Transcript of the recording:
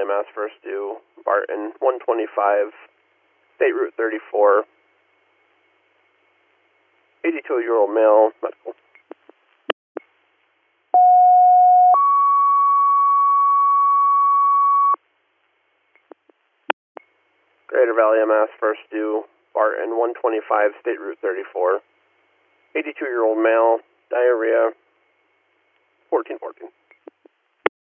Valley, Mass. First due, Barton, 125, State Route 34, 82-year-old male, medical. Greater Valley, Mass. First due, Barton, 125, State Route 34, 82-year-old male, diarrhea, 1414.